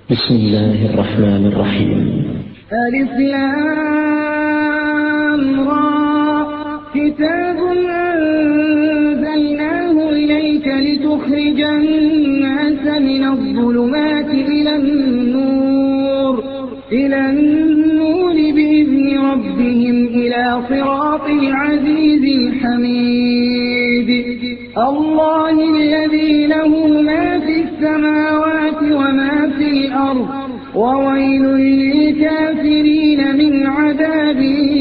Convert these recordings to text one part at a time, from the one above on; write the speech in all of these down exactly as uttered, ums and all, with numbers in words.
بسم الله الرحمن الرحيم. ألف لام را كتاب أنزلناه إليك لتخرج الناس من الظلمات إلى النور إلى النور بإذن ربهم إلى صراط العزيز الحميد الله الذي له ما في السماوات وما في الأرض وويل للكافرين من عذاب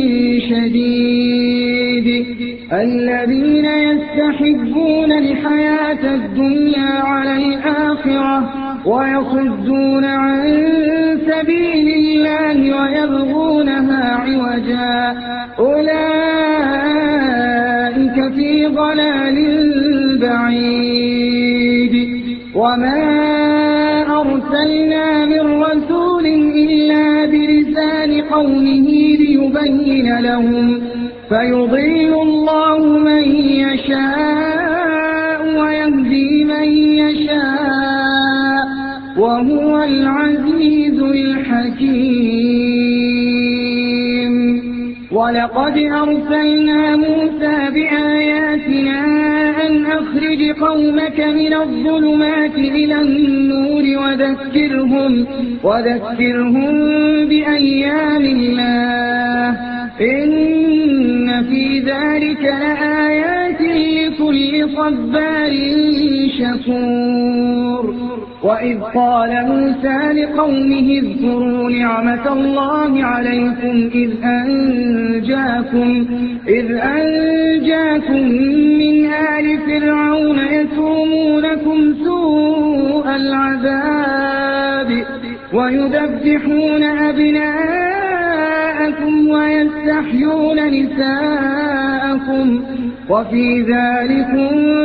شديد الذين يستحبون الحياة الدنيا على الآخرة ويصدون عن سبيل الله ويبغونها عوجا أولئك في ضلال بعيد وما أرسلنا من رسول إلا بلسان قومه ليبين لهم فيضل الله من يشاء ويهدي من يشاء وهو العزيز الحكيم ولقد أرسلنا موسى بآياتنا أن أخرج قومك من الظلمات إلى النور وذكرهم, وذكرهم بأيام الله إن في ذلك لآيات لكل صبار شكور وإذ قال موسى لقومه اذكروا نعمة الله عليكم إذ أنجاكم, إذ أنجاكم من آل فرعون يسومونكم سوء العذاب ويذبحون أبناءكم ويستحيون نساءكم وفي ذلكم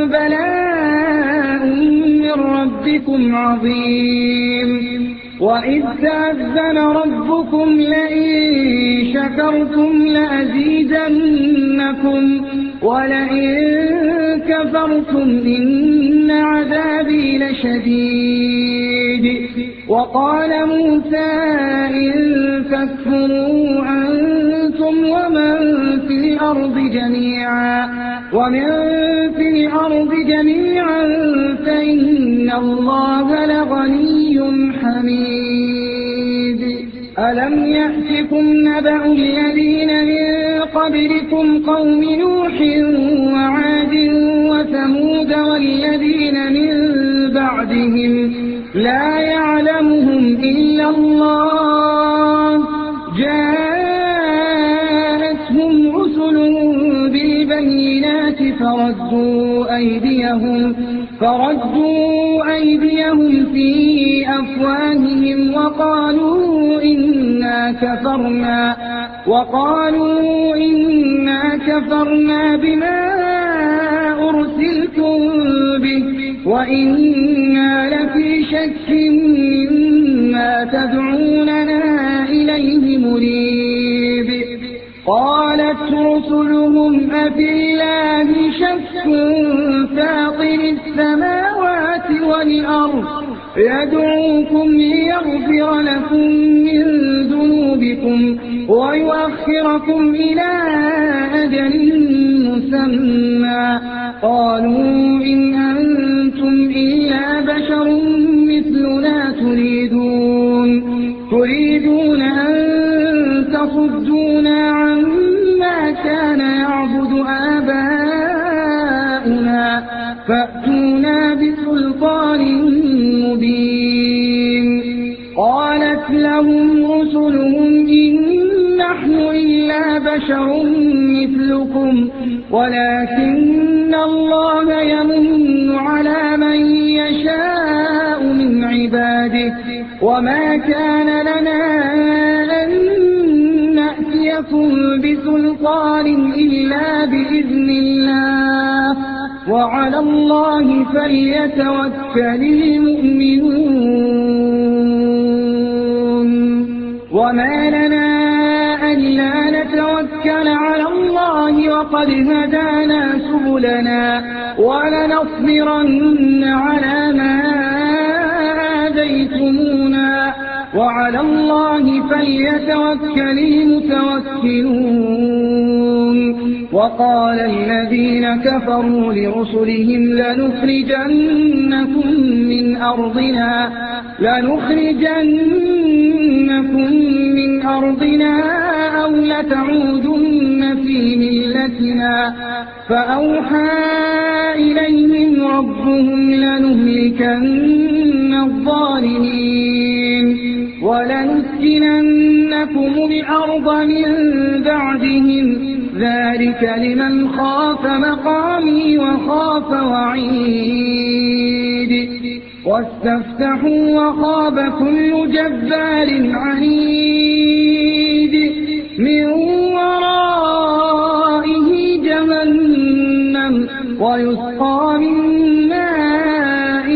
بلاء من ربكم عظيم وإذ تأذن ربكم لئن شكرتم لأزيدنكم ولئن كفرتم إن عذابي لشديد وقال موسى إن تكفروا أنتم ومن في الأرض جميعا ومن في الأرض جميعا فإن الله لغني حميد ألم يأتكم نبأ الذين من قبلكم قوم نوح وعاد وثمود والذين من بعدهم لا يعلمهم إلا الله جاءتهم رسلهم بالبينات فردوا أيديهم, فردوا أيديهم في أفواههم وقالوا إنا كفرنا, وقالوا إنا كفرنا بما أرسلتم به وإنا لفي شك مما تدعوننا إليه مريب قالت رسلهم أفي الله شك فاطر السماوات والأرض يدعوكم ليغفر لكم من ذنوبكم ويؤخركم إلى أجل مسمى قالوا إن أنتم إلا بشر مثلنا تريدون, تريدون أن تصدونا عما كان يعبد آباؤنا فأتونا بسلطان مبين قالت لهم رسلهم إن نحن إلا بشر مثلكم ولكن الله يمن على من يشاء من عباده وما كان لنا أن نأتيكم بسلطان إلا بإذن الله وعلى الله فليتوكل المؤمنون وما لنا ألا نتوكل على الله وقد هدانا سبلنا ولنصبرن على ما اهْتَدَيْتُمُونَا وَعَلَى اللَّهِ فَلْيَتَوَكَّلِ الْمُتَوَكِّلُونَ وقال الذين كفروا لرسلهم لنخرجنكم من أرضنا لنخرجنكم من أرضنا أو لتعودن في ملتنا فأوحى إليهم ربهم لنهلكن الظالمين ولنسكننكم الأرض من بعدهم ذلك لمن خاف مقامي وخاف وعيد واستفتحوا وخاب كل جبار عنيد من ورائه جهنم ويسقى من ماء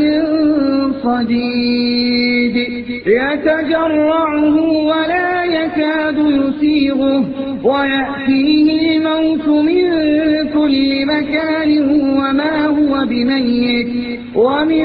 صديد يتجرعه ولا يكاد يسيغه ويأتيه الموت من كل مكان وما هو بميت ومن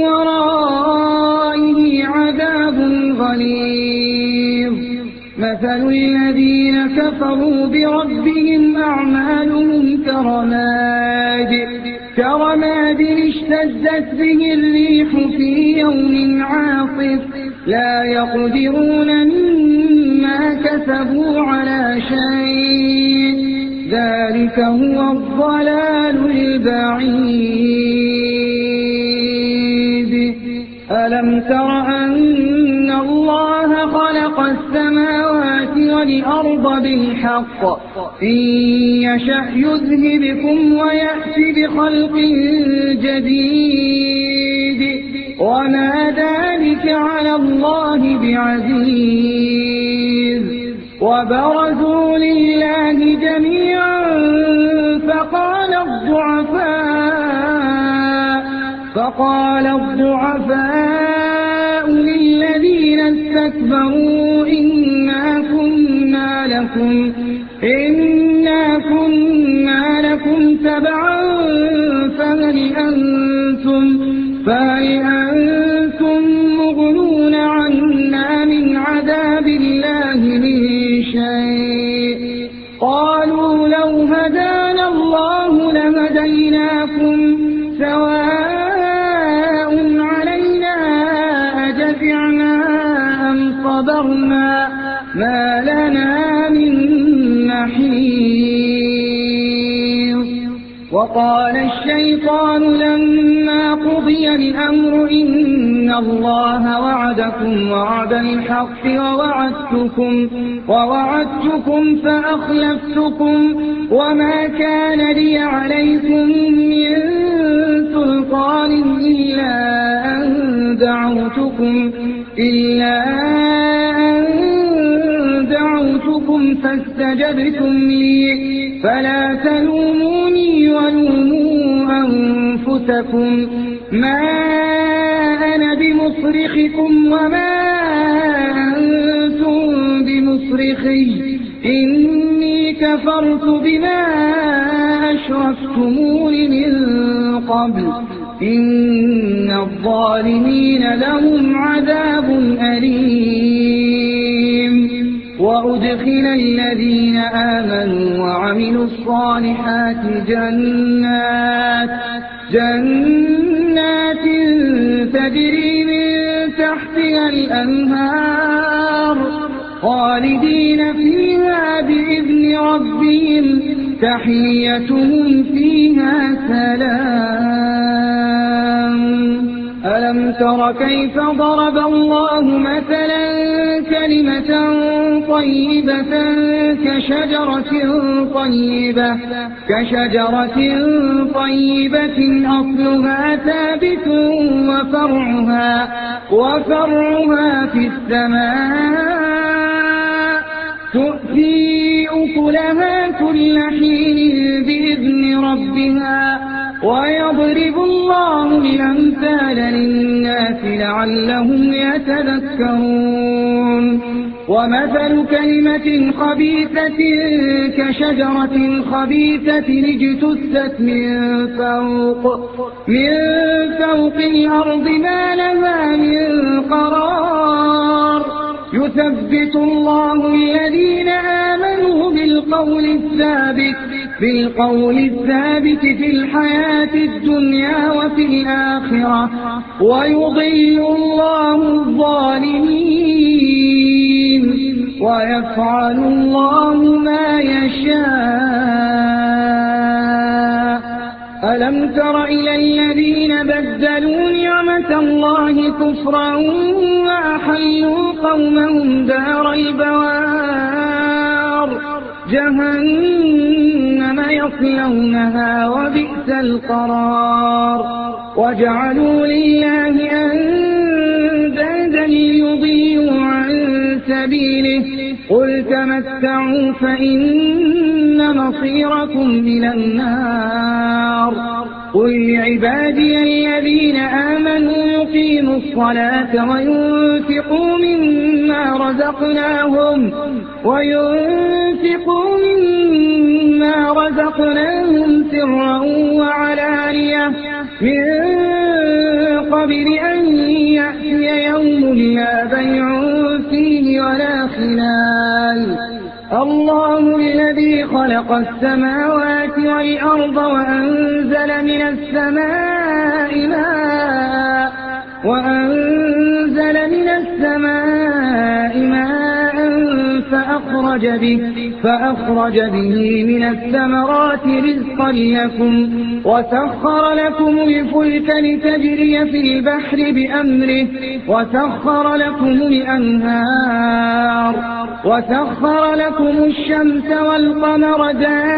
ورائه عذاب غليظ مثل الذين كفروا بربهم أعمالهم كرماد كرماد اشتدت به الريح في يوم عاصف لا يقدرون مما كسبوا على شيء ذلك هو الضلال البعيد ألم تر أن الله خلق السماوات والأرض بالحق إن يشأ يذهبكم ويأتي بخلق جديد وما ذلك على الله بعزيز وبرزوا لله جميعا فقال الضعفاء فقال الضعفاء للذين استكبروا إنا كنا لكم إنا كنا لكم تبعا فهل أنتم فهل أنتم مغنون عنا من عذاب الله من شيء قالوا لو هدانا الله لهديناكم سواء علينا أجزعنا أم صبرنا ما لنا من محيص وقال الشيطان لما قضي الأمر إن الله وعدكم وعد الحق ووعدتكم, ووعدتكم فأخلفتكم وما كان لي عليكم من سلطان إلا أن دعوتكم إلا أن دعوتكم فاستجبتم لي فلا تلوموني ولوموا أنفسكم ما أنا بمصرخكم وما أنتم بمصرخي إني كفرت بما أشركتمون من قبل إن الظالمين لهم عذاب أليم وأدخل الذين آمنوا وعملوا الصالحات جنات جنات تجري من تحتها الأنهار خالدين فيها بإذن ربهم تحيتهم فيها سلام ألم تر كيف ضرب الله مثلا كلمة طيبة كشجرة طيبة كشجرة طيبة أصلها ثابت وفرعها وفرعها في السماء تؤتي أكلها كل حين بإذن ربها ويضرب الله الأمثال للناس لعلهم يتذكرون ومثل كلمة خبيثة كشجرة خبيثة اجتثت من فوق من فوق الأرض ما لها من قرار يثبت الله الذين آمنوا بالقول الثابت بالقول الثابت في الحياة الدنيا وفي الآخرة ويضل الله الظالمين ويفعل الله ما يشاء. ألم تر إلى الذين بدلوا نعمة الله كفرا وأحلوا قومهم دار البوار جهنم يصلونها وبئس القرار وجعلوا لله أندادا ليضلوا عن سبيله قل تمتعوا فإن مصيركم إلى النار قل لعبادي الذين آمنوا يقيموا الصلاة وينفقوا مما رزقناهم وينفقوا مما رزقناهم سرا وعلانية من قبل أن يأتي يوم لا بيع فيه ولا خلال الله الذي خلق السماوات والأرض وأنزل من السماء ماء وأنزل من السماء ماء فأخرج به فأخرج به من الثمرات رزقا لكم وسخر لكم الفلك لتجري في البحر بأمره وسخر لكم الأنهار وسخر لكم الشمس والقمر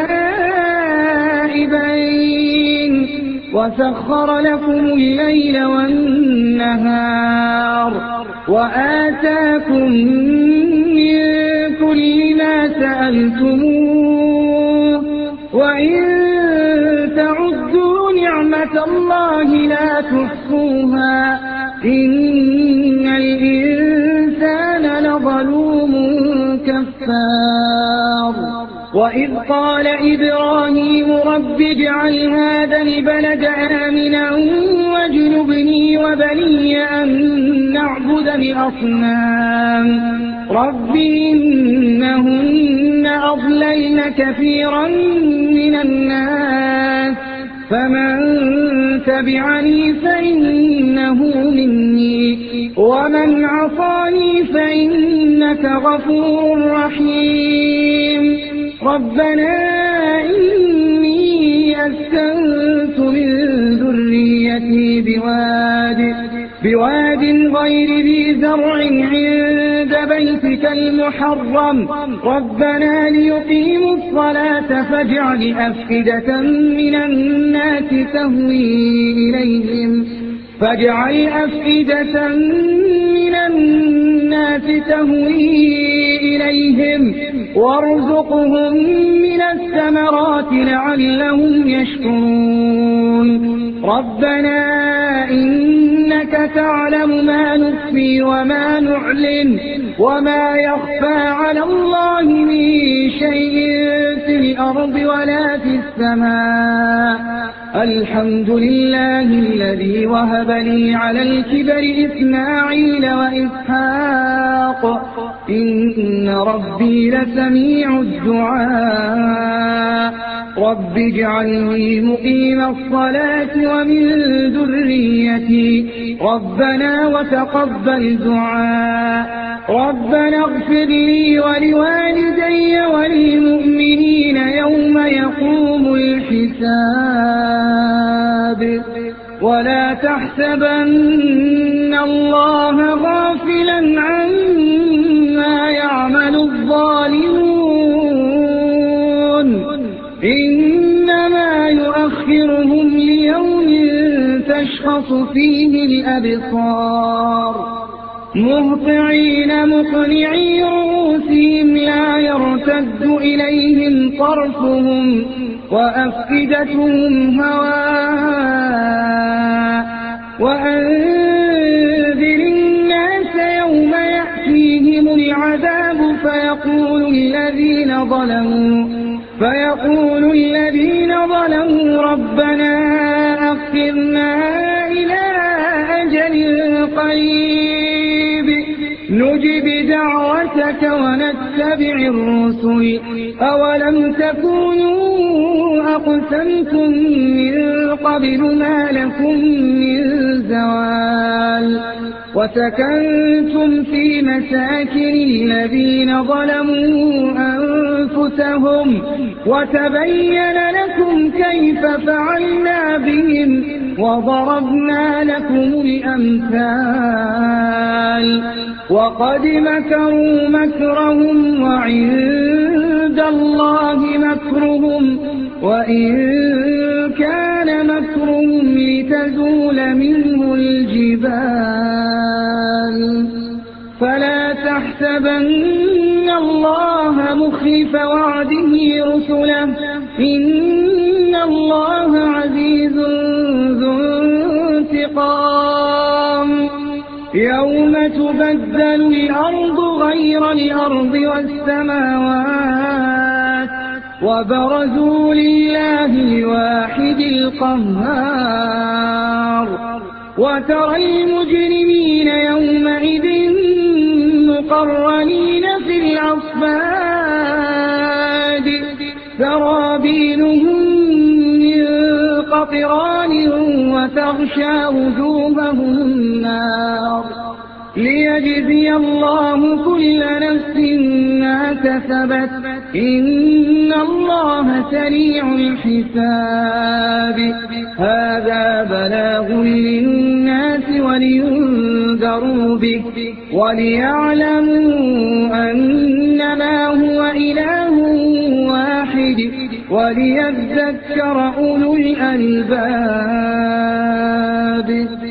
دائبين وسخر لكم الليل والنهار وآتاكم من كل ما سألتموه وإن تعدوا نعمة الله لا تحصوها إن الإنسان لظلوم كفار وإذ قال إبراهيم رب اجعل هذا البلد آمنا واجنبني وبني أن نعبد الأصنام رب إنهن أضللن كثيرا من الناس فمن تبعني فإنه مني ومن عصاني فإنك غفور رحيم ربنا إني أسكنت من ذريتي بواد بواد غير ذي زرع عند بيتك المحرم ربنا ليقيموا الصلاة فاجعل أفئدة من الناس تهوي إليهم فاجعل أفئدة من الناس تهوي إليهم وارزقهم من الثمرات لعلهم يشكرون ربنا إنك تعلم ما نخفي وما نعلن وما يخفى على الله من شيء في الأرض ولا في السماء الحمد لله الذي وهب لي على الكبر إسماعيل وإسحاق إن ربي لسميع الدعاء رب اجعلني مقيم الصلاة ومن ذريتي ربنا وتقبل دعاء ربنا اغفر لي ولوالدي وللمؤمنين يوم يقوم الحساب ولا تحسبن الله غافلا عما يعمل الظالمون إنما يؤخرهم ليوم تشخص فيه الأبصار مهطعين مقنعي رؤوسهم لا يرتد إليهم طرفهم وأفئدتهم هواء وأنذر الناس يوم يأتيهم يأتيهم العذاب فيقول الذين ظلموا فيقول الذين ظلموا ربنا أخرنا إلى أجل قريب نجب دعوتك ونتبع الرسل أولم تكونوا أقسمتم من قبل ما لكم من زوال وسكنتم في مساكن الذين ظلموا أنفسهم وتبين لكم كيف فعلنا بهم وضربنا لكم الأمثال وقد مكروا مكرهم وعند الله مكرهم وإن كان مكرهم لتزول منه الجبال فلا تحسبن الله مخلف وعده رسله إن الله عزيز ذو انتقام يوم تبدل الأرض غير الأرض والسماوات وبرزوا لله الواحد القهار وترى المجرمين يومئذ مقرنين في الأصفاد سرابيلهم من قطران وتغشى وجوههم النار ليجزي الله كل نفس ما كسبت إن الله سريع الحساب هذا بلاغ للناس ولينذروا به وليعلموا أنما هو إله واحد وليذكر أولو الألباب